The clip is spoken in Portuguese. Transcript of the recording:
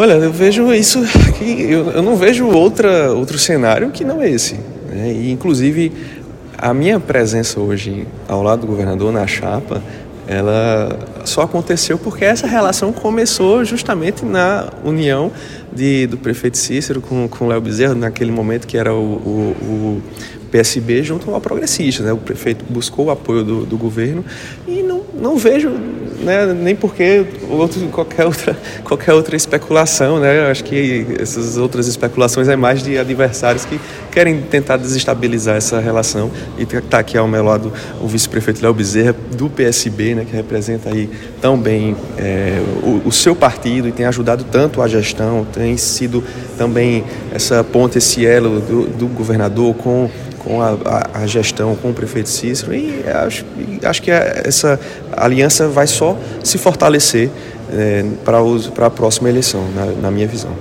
Olha, eu vejo isso aqui, eu não vejo outro cenário que não esse, né? E, inclusive, a minha presença hoje ao lado do governador na chapa, ela só aconteceu porque essa relação começou justamente na união do prefeito Cícero com o Léo Bezerra, naquele momento que era o PSB junto ao Progressista, né? O prefeito buscou o apoio do governo e não vejo, né, nem porque qualquer outra especulação, né? Eu acho que essas outras especulações é mais de adversários que querem tentar desestabilizar essa relação. E está aqui ao meu lado o vice-prefeito Léo Bezerra, do PSB, né, que representa aí tão bem o seu partido e tem ajudado tanto a gestão, tem sido também essa ponte, esse elo do governador com a gestão, com o prefeito Cícero, e acho que essa aliança vai só se fortalecer para a próxima eleição, na minha visão.